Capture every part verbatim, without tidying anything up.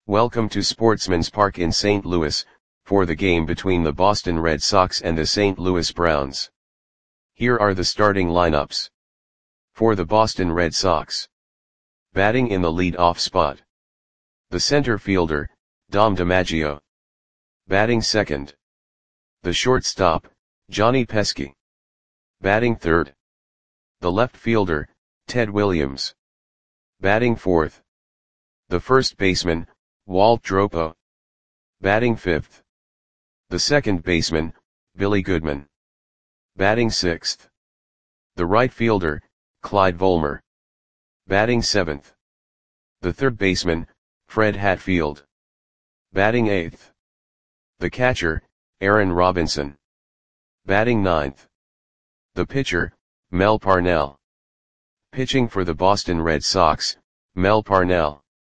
Welcome to Sportsman's Park in Saint Louis, for the game between the Boston Red Sox and the Saint Louis Browns. Here are the starting lineups. For the Boston Red Sox. Batting in the lead-off spot. The center fielder, Dom DiMaggio. Batting second. The shortstop, Johnny Pesky. Batting third. The left fielder, Ted Williams. Batting fourth. The first baseman, Walt Dropo. Batting fifth. The second baseman, Billy Goodman. Batting sixth. The right fielder, Clyde Volmer. Batting seventh. The third baseman, Fred Hatfield. Batting eighth. The catcher, Aaron Robinson. Batting ninth. The pitcher, Mel Parnell. Pitching for the Boston Red Sox, Mel Parnell.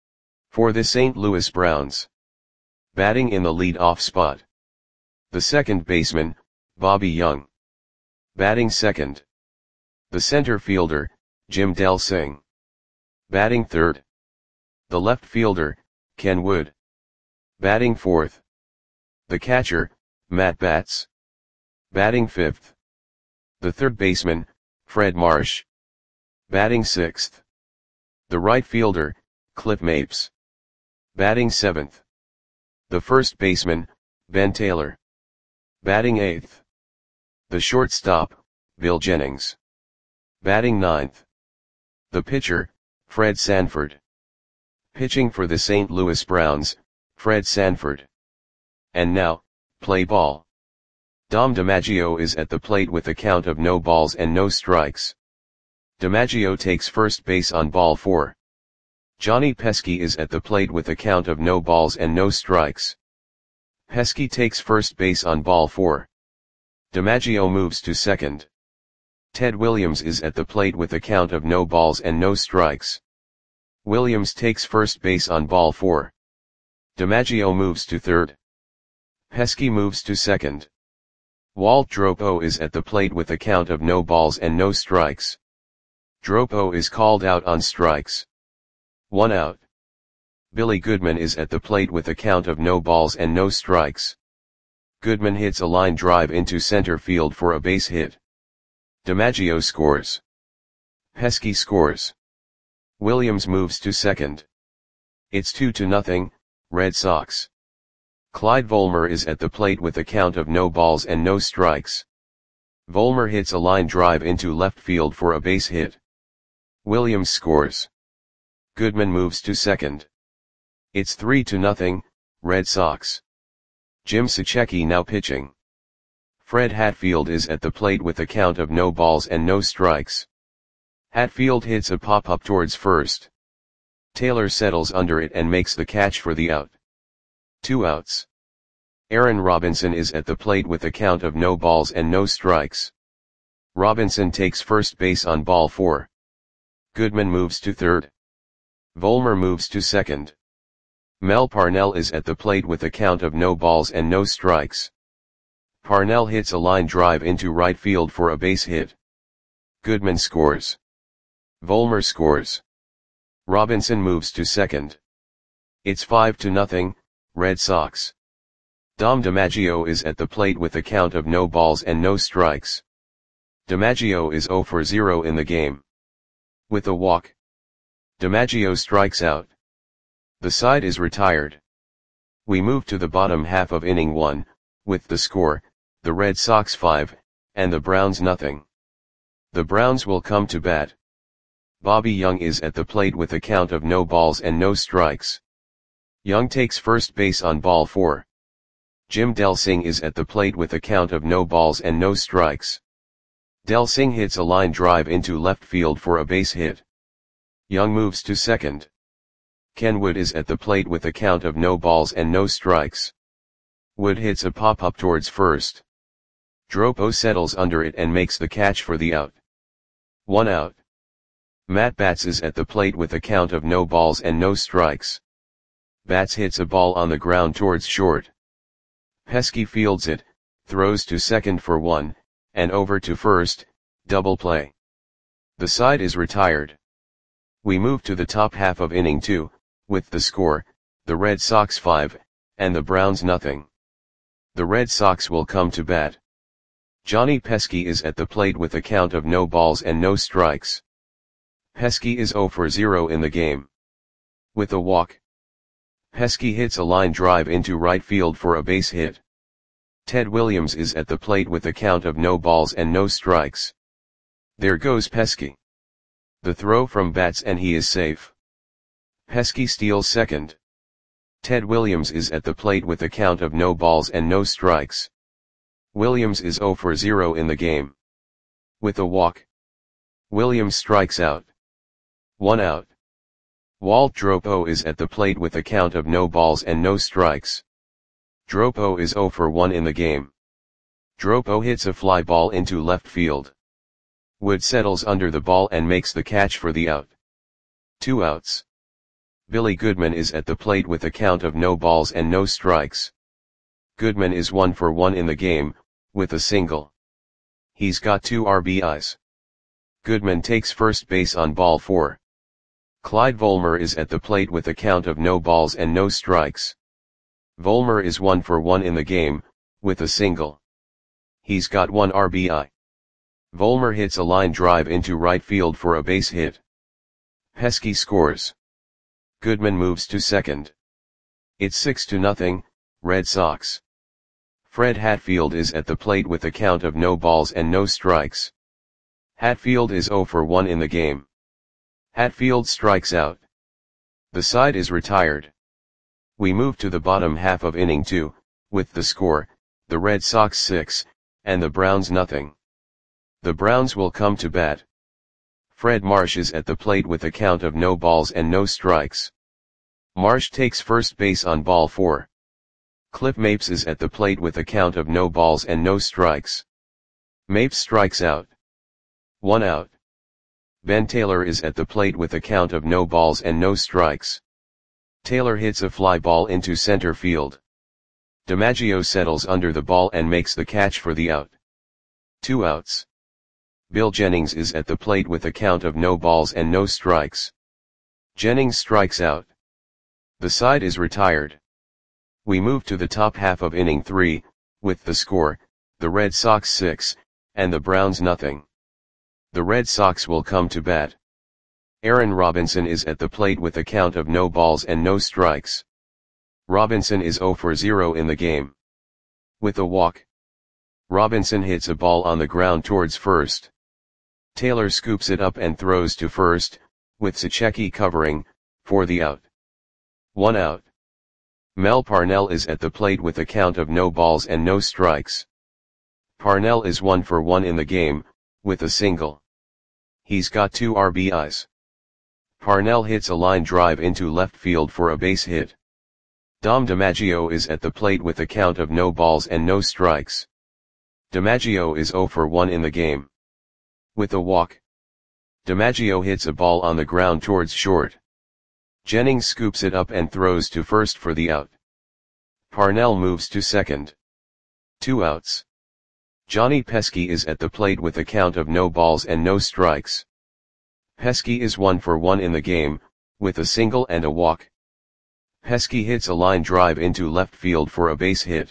For the Saint Louis Browns. Batting in the lead-off spot. The second baseman, Bobby Young. Batting second. The center fielder, Jim Delsing. Batting third. The left fielder, Ken Wood. Batting fourth. The catcher, Matt Batts. Batting fifth. The third baseman, Fred Marsh. Batting sixth. The right fielder, Cliff Mapes. Batting seventh. The first baseman, Ben Taylor. Batting eighth. The shortstop, Bill Jennings. Batting ninth. The pitcher, Fred Sanford. Pitching for the Saint Louis Browns, Fred Sanford. And now, play ball. Dom DiMaggio is at the plate with a count of no balls and no strikes. DiMaggio takes first base on ball four. Johnny Pesky is at the plate with a count of no balls and no strikes. Pesky takes first base on ball four. DiMaggio moves to second. Ted Williams is at the plate with a count of no balls and no strikes. Williams takes first base on ball four. DiMaggio moves to third. Pesky moves to second. Walt Dropo is at the plate with a count of no balls and no strikes. Dropo is called out on strikes. One out. Billy Goodman is at the plate with a count of no balls and no strikes. Goodman hits a line drive into center field for a base hit. DiMaggio scores. Pesky scores. Williams moves to second. It's two to nothing, Red Sox. Clyde Volmer is at the plate with a count of no balls and no strikes. Volmer hits a line drive into left field for a base hit. Williams scores. Goodman moves to second. It's three to nothing, Red Sox. Jim Sacchetti now pitching. Fred Hatfield is at the plate with a count of no balls and no strikes. Hatfield hits a pop-up towards first. Taylor settles under it and makes the catch for the out. Two outs. Aaron Robinson is at the plate with a count of no balls and no strikes. Robinson takes first base on ball four. Goodman moves to third. Volmer moves to second. Mel Parnell is at the plate with a count of no balls and no strikes. Parnell hits a line drive into right field for a base hit. Goodman scores. Volmer scores. Robinson moves to second. It's five to nothing, Red Sox. Dom DiMaggio is at the plate with a count of no balls and no strikes. DiMaggio is zero for zero in the game. With a walk. DiMaggio strikes out. The side is retired. We move to the bottom half of inning one, with the score, the Red Sox five, and the Browns nothing. The Browns will come to bat. Bobby Young is at the plate with a count of no balls and no strikes. Young takes first base on ball four. Jim Delsing is at the plate with a count of no balls and no strikes. Delsing hits a line drive into left field for a base hit. Young moves to second. Ken Wood is at the plate with a count of no balls and no strikes. Wood hits a pop-up towards first. Dropo settles under it and makes the catch for the out. One out. Matt Batts is at the plate with a count of no balls and no strikes. Batts hits a ball on the ground towards short. Pesky fields it, throws to second for one, and over to first, double play. The side is retired. We move to the top half of inning two, with the score, the Red Sox five, and the Browns nothing. The Red Sox will come to bat. Johnny Pesky is at the plate with a count of no balls and no strikes. Pesky is zero for zero in the game. With a walk. Pesky hits a line drive into right field for a base hit. Ted Williams is at the plate with a count of no balls and no strikes. There goes Pesky. The throw from bats and he is safe. Pesky steals second. Ted Williams is at the plate with a count of no balls and no strikes. Williams is zero for zero in the game. With a walk. Williams strikes out. One out. Walt Dropo is at the plate with a count of no balls and no strikes. Dropo is zero for one in the game. Dropo hits a fly ball into left field. Wood settles under the ball and makes the catch for the out. Two outs. Billy Goodman is at the plate with a count of no balls and no strikes. Goodman is one for one in the game, with a single. He's got two R B Is. Goodman takes first base on ball four. Clyde Volmer is at the plate with a count of no balls and no strikes. Volmer is one for one in the game, with a single. He's got one R B I. Volmer hits a line drive into right field for a base hit. Pesky scores. Goodman moves to second. It's six to nothing, Red Sox. Fred Hatfield is at the plate with a count of no balls and no strikes. Hatfield is zero for one in the game. Hatfield strikes out. The side is retired. We move to the bottom half of inning two, with the score, the Red Sox six, and the Browns nothing. The Browns will come to bat. Fred Marsh is at the plate with a count of no balls and no strikes. Marsh takes first base on ball four. Cliff Mapes is at the plate with a count of no balls and no strikes. Mapes strikes out. One out. Ben Taylor is at the plate with a count of no balls and no strikes. Taylor hits a fly ball into center field. DiMaggio settles under the ball and makes the catch for the out. Two outs. Bill Jennings is at the plate with a count of no balls and no strikes. Jennings strikes out. The side is retired. We move to the top half of inning three, with the score, the Red Sox six, and the Browns nothing. The Red Sox will come to bat. Aaron Robinson is at the plate with a count of no balls and no strikes. Robinson is zero for zero in the game. With a walk. Robinson hits a ball on the ground towards first. Taylor scoops it up and throws to first, with Sachecki covering, for the out. One out. Mel Parnell is at the plate with a count of no balls and no strikes. Parnell is one for one in the game, with a single. He's got two R B Is. Parnell hits a line drive into left field for a base hit. Dom DiMaggio is at the plate with a count of no balls and no strikes. DiMaggio is zero for one in the game. With a walk. DiMaggio hits a ball on the ground towards short. Jennings scoops it up and throws to first for the out. Parnell moves to second. Two outs. Johnny Pesky is at the plate with a count of no balls and no strikes. Pesky is one for one in the game, with a single and a walk. Pesky hits a line drive into left field for a base hit.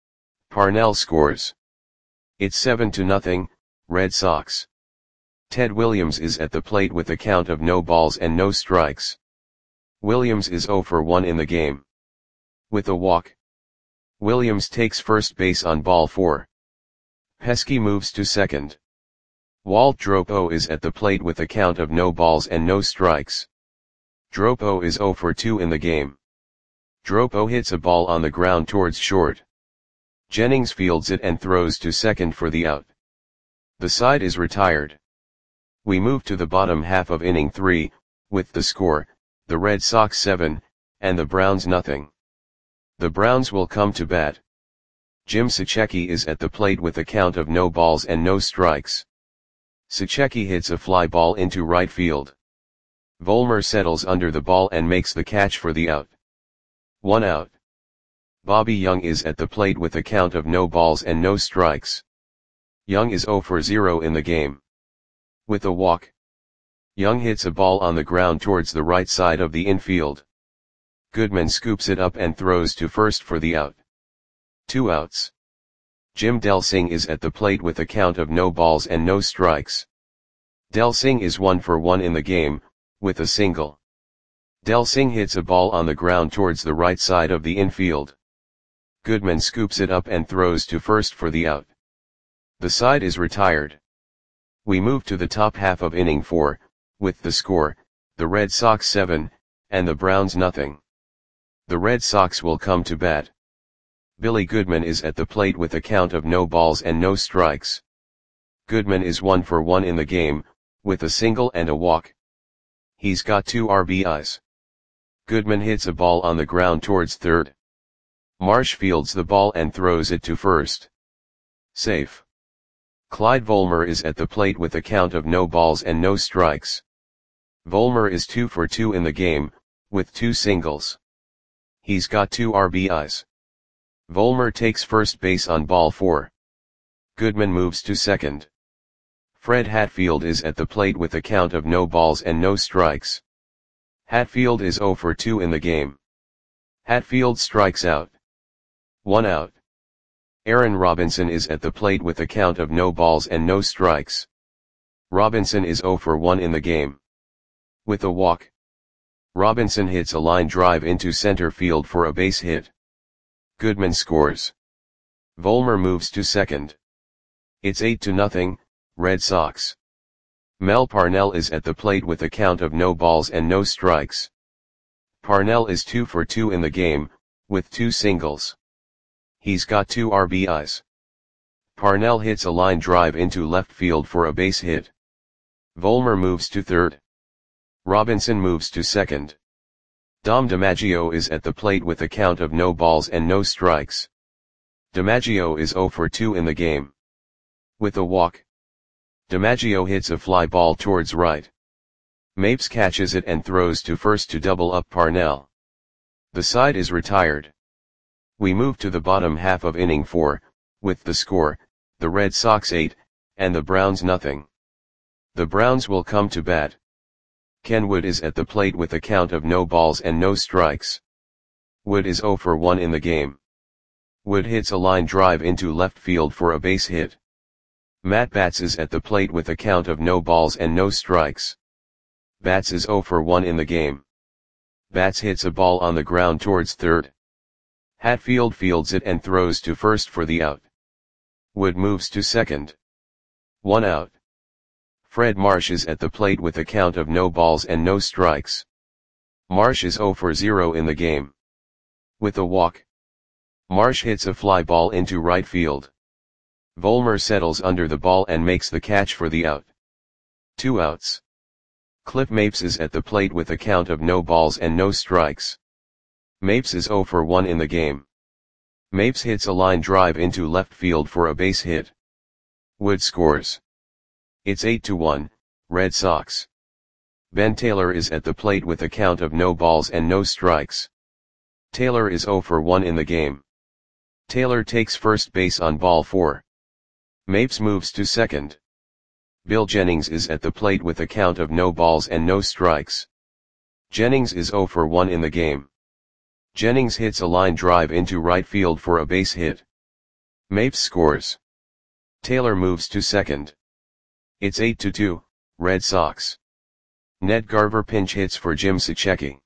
Parnell scores. It's seven to nothing, Red Sox. Ted Williams is at the plate with a count of no balls and no strikes. Williams is zero for one in the game. With a walk. Williams takes first base on ball four. Pesky moves to second. Walt Dropo is at the plate with a count of no balls and no strikes. Dropo is zero for two in the game. Dropo hits a ball on the ground towards short. Jennings fields it and throws to second for the out. The side is retired. We move to the bottom half of inning three, with the score, the Red Sox seven, and the Browns nothing. The Browns will come to bat. Jim Sachecki is at the plate with a count of no balls and no strikes. Sachecki hits a fly ball into right field. Volmer settles under the ball and makes the catch for the out. One out. Bobby Young is at the plate with a count of no balls and no strikes. Young is zero for zero in the game. With a walk. Young hits a ball on the ground towards the right side of the infield. Goodman scoops it up and throws to first for the out. Two outs. Jim Delsing is at the plate with a count of no balls and no strikes. Delsing is one for one in the game, with a single. Delsing hits a ball on the ground towards the right side of the infield. Goodman scoops it up and throws to first for the out. The side is retired. We move to the top half of inning four, with the score, the Red Sox seven, and the Browns nothing. The Red Sox will come to bat. Billy Goodman is at the plate with a count of no balls and no strikes. Goodman is one for one in the game, with a single and a walk. He's got two R B Is. Goodman hits a ball on the ground towards third. Marsh fields the ball and throws it to first. Safe. Clyde Volmer is at the plate with a count of no balls and no strikes. Volmer is two for two in the game, with two singles. He's got two R B Is. Volmer takes first base on ball four. Goodman moves to second. Fred Hatfield is at the plate with a count of no balls and no strikes. Hatfield is zero for two in the game. Hatfield strikes out. One out. Aaron Robinson is at the plate with a count of no balls and no strikes. Robinson is zero for one in the game. With a walk. Robinson hits a line drive into center field for a base hit. Goodman scores. Volmer moves to second. It's eight to nothing, Red Sox. Mel Parnell is at the plate with a count of no balls and no strikes. Parnell is two for two in the game, with two singles. He's got two R B Is. Parnell hits a line drive into left field for a base hit. Volmer moves to third. Robinson moves to second. Dom DiMaggio is at the plate with a count of no balls and no strikes. DiMaggio is zero for two in the game. With a walk. DiMaggio hits a fly ball towards right. Mapes catches it and throws to first to double up Parnell. The side is retired. We move to the bottom half of inning four, with the score, the Red Sox eight, and the Browns nothing. The Browns will come to bat. Ken Wood is at the plate with a count of no balls and no strikes. Wood is zero for one in the game. Wood hits a line drive into left field for a base hit. Matt Batts is at the plate with a count of no balls and no strikes. Batts is zero for one in the game. Batts hits a ball on the ground towards third. Hatfield fields it and throws to first for the out. Wood moves to second. One out. Fred Marsh is at the plate with a count of no balls and no strikes. Marsh is zero for zero in the game. With a walk. Marsh hits a fly ball into right field. Volmer settles under the ball and makes the catch for the out. Two outs. Cliff Mapes is at the plate with a count of no balls and no strikes. Mapes is zero for one in the game. Mapes hits a line drive into left field for a base hit. Wood scores. It's eight to one, Red Sox. Ben Taylor is at the plate with a count of no balls and no strikes. Taylor is zero for one in the game. Taylor takes first base on ball four. Mapes moves to second. Bill Jennings is at the plate with a count of no balls and no strikes. Jennings is zero for one in the game. Jennings hits a line drive into right field for a base hit. Mapes scores. Taylor moves to second. It's eight to two, Red Sox. Ned Garver pinch hits for Jim Cecchetti.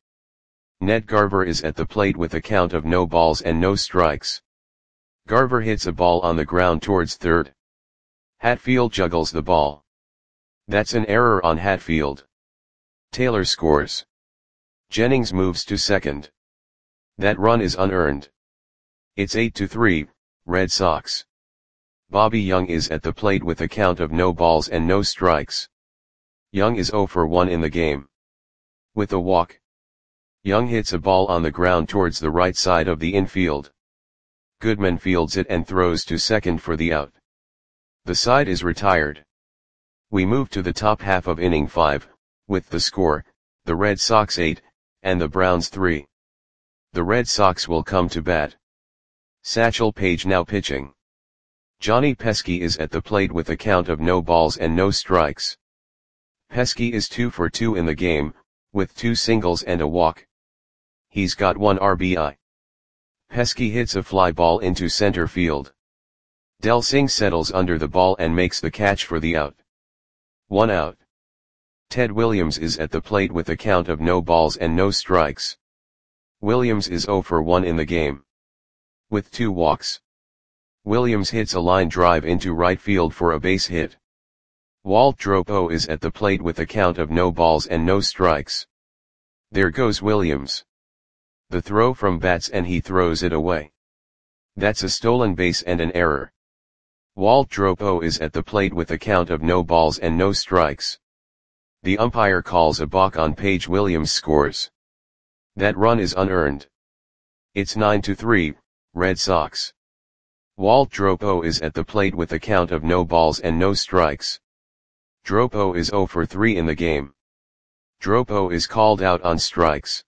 Ned Garver is at the plate with a count of no balls and no strikes. Garver hits a ball on the ground towards third. Hatfield juggles the ball. That's an error on Hatfield. Taylor scores. Jennings moves to second. That run is unearned. It's eight to three, Red Sox. Bobby Young is at the plate with a count of no balls and no strikes. Young is zero for one in the game. With a walk. Young hits a ball on the ground towards the right side of the infield. Goodman fields it and throws to second for the out. The side is retired. We move to the top half of inning five, with the score, the Red Sox eight, and the Browns three. The Red Sox will come to bat. Satchel Paige now pitching. Johnny Pesky is at the plate with a count of no balls and no strikes. Pesky is two for two in the game, with two singles and a walk. He's got one R B I. Pesky hits a fly ball into center field. Del Singh settles under the ball and makes the catch for the out. One out. Ted Williams is at the plate with a count of no balls and no strikes. Williams is zero for one in the game. With two walks. Williams hits a line drive into right field for a base hit. Walt Dropo is at the plate with a count of no balls and no strikes. There goes Williams. The throw from Bats and he throws it away. That's a stolen base and an error. Walt Dropo is at the plate with a count of no balls and no strikes. The umpire calls a balk on Page. Williams scores. That run is unearned. It's nine to three, Red Sox. Walt Dropo is at the plate with a count of no balls and no strikes. Dropo is zero for three in the game. Dropo is called out on strikes.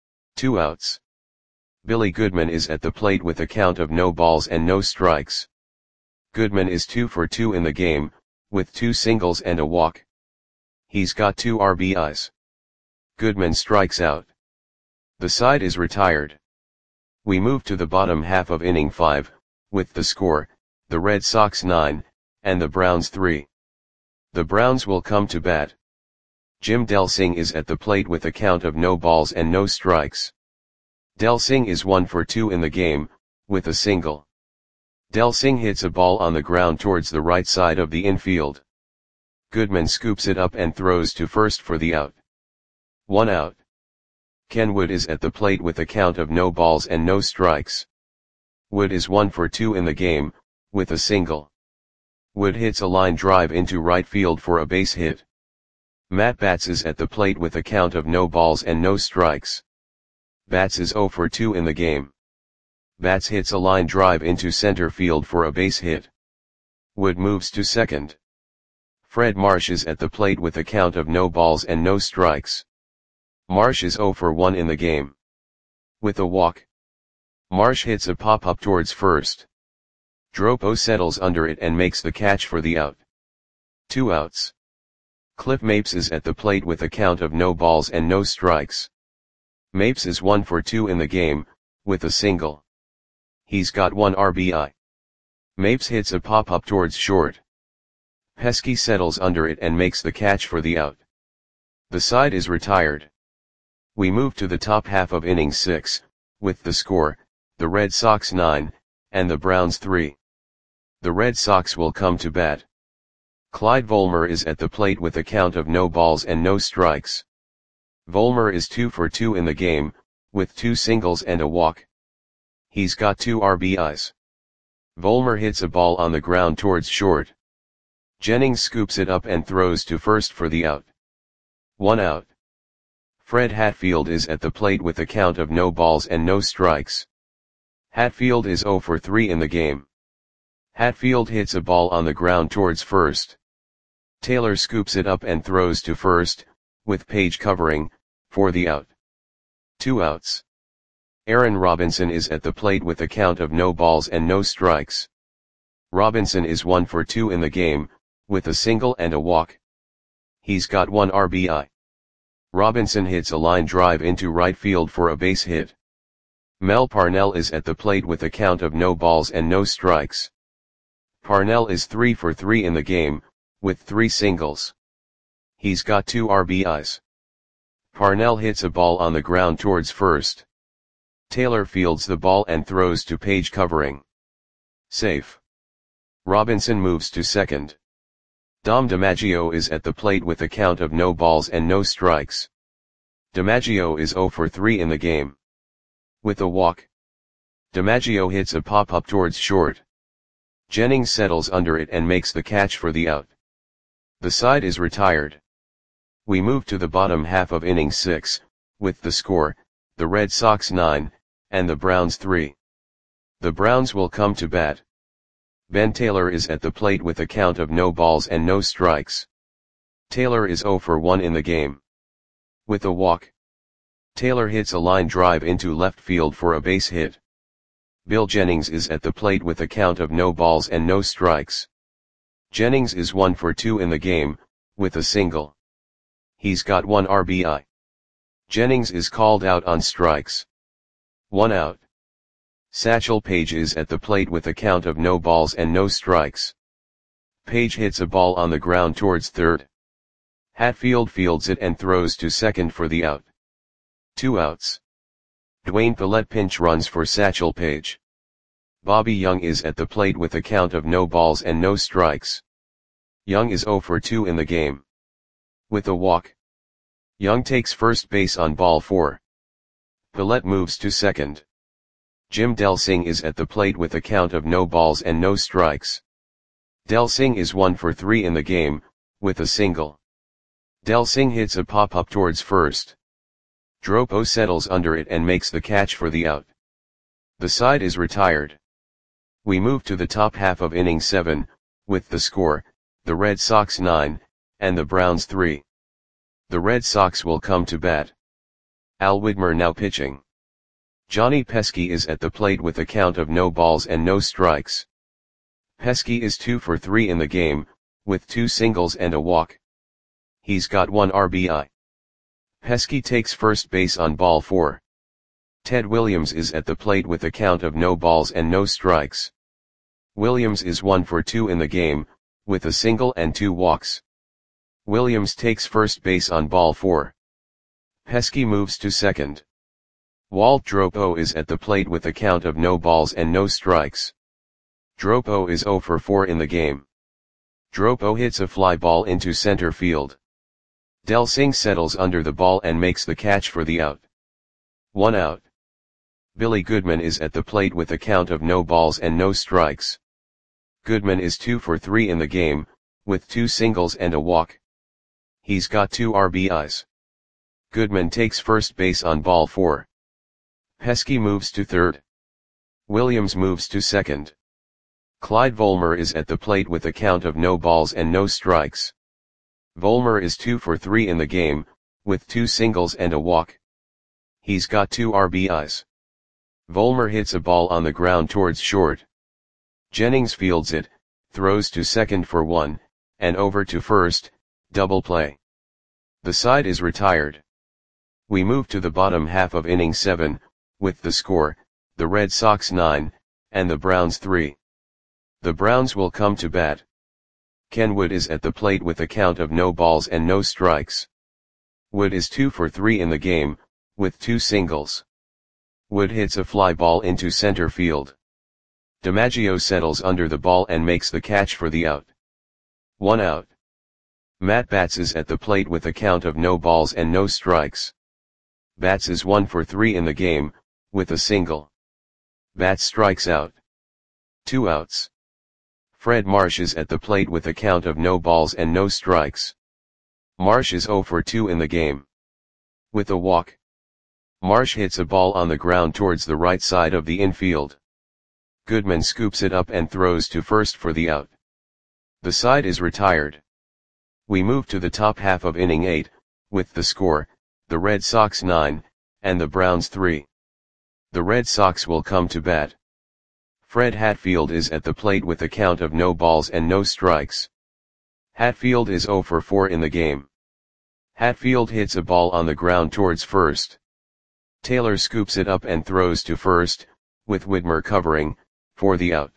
Two outs. Billy Goodman is at the plate with a count of no balls and no strikes. Goodman is two for two in the game, with two singles and a walk. He's got two R B Is. Goodman strikes out. The side is retired. We move to the bottom half of inning five, with the score, the Red Sox nine, and the Browns three. The Browns will come to bat. Jim Del Singh is at the plate with a count of no balls and no strikes. Del Singh is one for two in the game, with a single. Del Singh hits a ball on the ground towards the right side of the infield. Goodman scoops it up and throws to first for the out. One out. Ken Wood is at the plate with a count of no balls and no strikes. Wood is one for two in the game, with a single. Wood hits a line drive into right field for a base hit. Matt Bats is at the plate with a count of no balls and no strikes. Bats is zero for two in the game. Bats hits a line drive into center field for a base hit. Wood moves to second. Fred Marsh is at the plate with a count of no balls and no strikes. Marsh is zero for one in the game. With a walk. Marsh hits a pop-up towards first. Dropo settles under it and makes the catch for the out. Two outs. Cliff Mapes is at the plate with a count of no balls and no strikes. Mapes is one for two in the game, with a single. He's got one R B I. Mapes hits a pop-up towards short. Pesky settles under it and makes the catch for the out. The side is retired. We move to the top half of inning six, with the score, the Red Sox nine, and the Browns three. The Red Sox will come to bat. Clyde Volmer is at the plate with a count of no balls and no strikes. Volmer is two for two in the game, with two singles and a walk. He's got two R B Is. Volmer hits a ball on the ground towards short. Jennings scoops it up and throws to first for the out. One out. Fred Hatfield is at the plate with a count of no balls and no strikes. Hatfield is zero for three in the game. Hatfield hits a ball on the ground towards first. Taylor scoops it up and throws to first, with Page covering, for the out. Two outs. Aaron Robinson is at the plate with a count of no balls and no strikes. Robinson is one for two in the game, with a single and a walk. He's got one R B I. Robinson hits a line drive into right field for a base hit. Mel Parnell is at the plate with a count of no balls and no strikes. Parnell is three for three in the game, with three singles. He's got two R B Is. Parnell hits a ball on the ground towards first. Taylor fields the ball and throws to Page covering. Safe. Robinson moves to second. Dom DiMaggio is at the plate with a count of no balls and no strikes. DiMaggio is zero for three in the game. With a walk. DiMaggio hits a pop-up towards short. Jennings settles under it and makes the catch for the out. The side is retired. We move to the bottom half of inning six, with the score, the Red Sox nine, and the Browns three. The Browns will come to bat. Ben Taylor is at the plate with a count of no balls and no strikes. Taylor is zero for one in the game. With a walk. Taylor hits a line drive into left field for a base hit. Bill Jennings is at the plate with a count of no balls and no strikes. Jennings is one for two in the game, with a single. He's got one R B I. Jennings is called out on strikes. One out. Satchel Paige is at the plate with a count of no balls and no strikes. Paige hits a ball on the ground towards third. Hatfield fields it and throws to second for the out. Two outs. Dwayne Pillette pinch runs for Satchel Paige. Bobby Young is at the plate with a count of no balls and no strikes. Young is oh for two in the game. With a walk. Young takes first base on ball four. Pillette moves to second. Jim Delsing is at the plate with a count of no balls and no strikes. Delsing is one for three in the game, with a single. Delsing hits a pop-up towards first. Dropo settles under it and makes the catch for the out. The side is retired. We move to the top half of inning seven, with the score, the Red Sox nine, and the Browns three. The Red Sox will come to bat. Al Widmer now pitching. Johnny Pesky is at the plate with a count of no balls and no strikes. Pesky is two for three in the game, with two singles and a walk. He's got one R B I. Pesky takes first base on ball four. Ted Williams is at the plate with a count of no balls and no strikes. Williams is one for two in the game, with a single and two walks. Williams takes first base on ball four. Pesky moves to second. Walt Dropo is at the plate with a count of no balls and no strikes. Dropo is oh for four in the game. Dropo hits a fly ball into center field. Delsing settles under the ball and makes the catch for the out. One out. Billy Goodman is at the plate with a count of no balls and no strikes. Goodman is two for three in the game, with two singles and a walk. He's got two R B Is. Goodman takes first base on ball four. Pesky moves to third. Williams moves to second. Clyde Volmer is at the plate with a count of no balls and no strikes. Volmer is two for three in the game, with two singles and a walk. He's got two R B Is. Volmer hits a ball on the ground towards short. Jennings fields it, throws to second for one, and over to first, double play. The side is retired. We move to the bottom half of inning seven, with the score, the Red Sox nine, and the Browns three. The Browns will come to bat. Ken Wood is at the plate with a count of no balls and no strikes. Wood is two for three in the game, with two singles. Wood hits a fly ball into center field. DiMaggio settles under the ball and makes the catch for the out. One out. Matt Batts is at the plate with a count of no balls and no strikes. Batts is one for three in the game, with a single. Batts strikes out. Two outs. Fred Marsh is at the plate with a count of no balls and no strikes. Marsh is oh for two in the game. With a walk. Marsh hits a ball on the ground towards the right side of the infield. Goodman scoops it up and throws to first for the out. The side is retired. We move to the top half of inning eight, with the score, the Red Sox nine, and the Browns three. The Red Sox will come to bat. Fred Hatfield is at the plate with a count of no balls and no strikes. Hatfield is oh for four in the game. Hatfield hits a ball on the ground towards first. Taylor scoops it up and throws to first, with Widmer covering, for the out.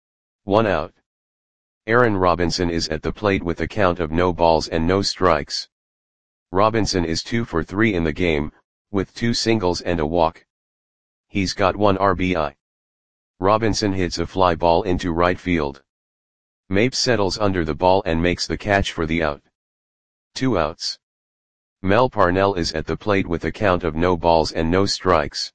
One out. Aaron Robinson is at the plate with a count of no balls and no strikes. Robinson is two for three in the game, with two singles and a walk. He's got one R B I. Robinson hits a fly ball into right field. Mapes settles under the ball and makes the catch for the out. Two outs. Mel Parnell is at the plate with a count of no balls and no strikes.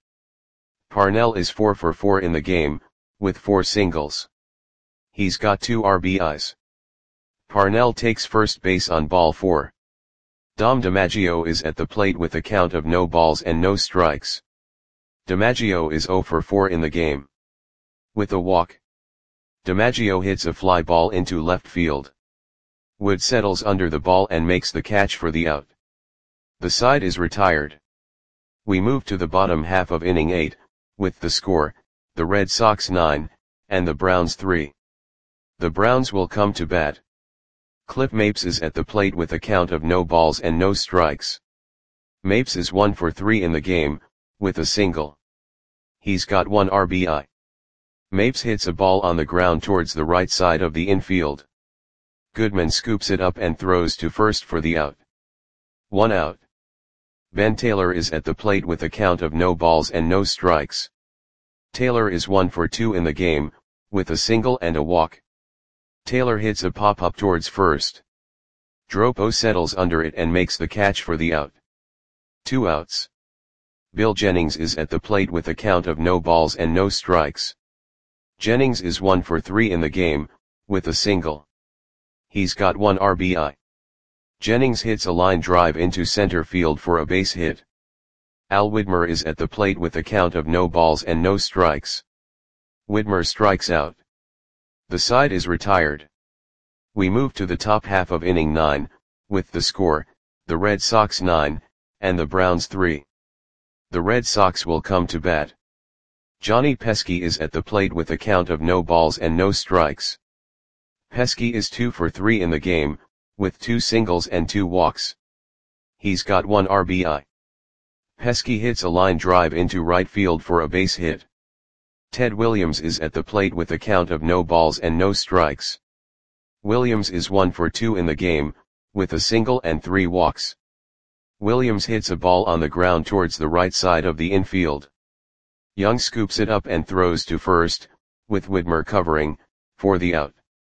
Parnell is four for four in the game, with four singles. He's got two R B Is. Parnell takes first base on ball four. Dom DiMaggio is at the plate with a count of no balls and no strikes. DiMaggio is oh for four in the game. With a walk. DiMaggio hits a fly ball into left field. Wood settles under the ball and makes the catch for the out. The side is retired. We move to the bottom half of inning eight, with the score, the Red Sox nine, and the Browns three. The Browns will come to bat. Cliff Mapes is at the plate with a count of no balls and no strikes. Mapes is one for three in the game, with a single. He's got one R B I. Mapes hits a ball on the ground towards the right side of the infield. Goodman scoops it up and throws to first for the out. One out. Ben Taylor is at the plate with a count of no balls and no strikes. Taylor is one for two in the game, with a single and a walk. Taylor hits a pop-up towards first. Dropo settles under it and makes the catch for the out. Two outs. Bill Jennings is at the plate with a count of no balls and no strikes. Jennings is one for three in the game, with a single. He's got one R B I. Jennings hits a line drive into center field for a base hit. Al Widmer is at the plate with a count of no balls and no strikes. Widmer strikes out. The side is retired. We move to the top half of inning nine, with the score, the Red Sox nine, and the Browns three. The Red Sox will come to bat. Johnny Pesky is at the plate with a count of no balls and no strikes. Pesky is two for three in the game, with two singles and two walks. He's got one R B I. Pesky hits a line drive into right field for a base hit. Ted Williams is at the plate with a count of no balls and no strikes. Williams is one for two in the game, with a single and three walks. Williams hits a ball on the ground towards the right side of the infield. Young scoops it up and throws to first, with Widmer covering, for the out.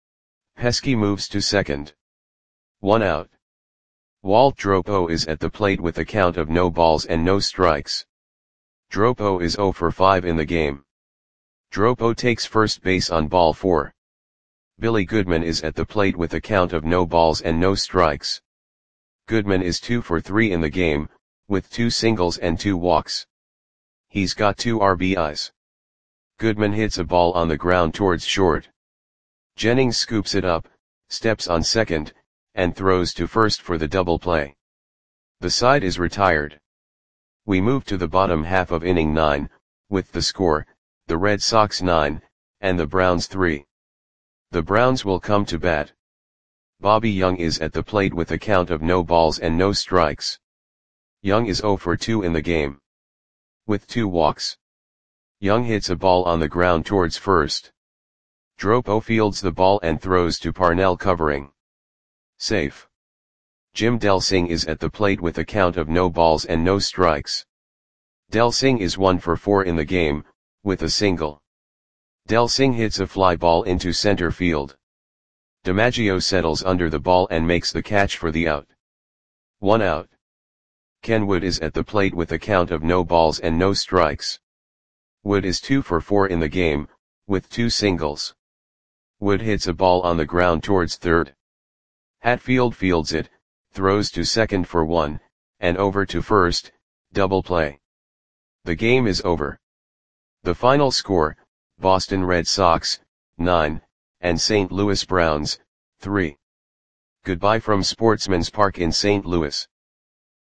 Pesky moves to second. One out. Walt Dropo is at the plate with a count of no balls and no strikes. Dropo is zero for five in the game. Dropo takes first base on ball four. Billy Goodman is at the plate with a count of no balls and no strikes. Goodman is two for three in the game, with two singles and two walks. He's got two R B Is. Goodman hits a ball on the ground towards short. Jennings scoops it up, steps on second, and throws to first for the double play. The side is retired. We move to the bottom half of inning nine, with the score, the Red Sox nine, and the Browns three. The Browns will come to bat. Bobby Young is at the plate with a count of no balls and no strikes. Young is zero for two in the game, with two walks. Young hits a ball on the ground towards first. Dropo fields the ball and throws to Parnell covering. Safe. Jim Delsing is at the plate with a count of no balls and no strikes. Delsing is one for four in the game, with a single. Delsing hits a fly ball into center field. DiMaggio settles under the ball and makes the catch for the out. One out. Ken Wood is at the plate with a count of no balls and no strikes. Wood is two for four in the game, with two singles. Wood hits a ball on the ground towards third. Hatfield fields it, throws to second for one, and over to first, double play. The game is over. The final score, Boston Red Sox, nine, and Saint Louis Browns, three. Goodbye from Sportsman's Park in Saint Louis.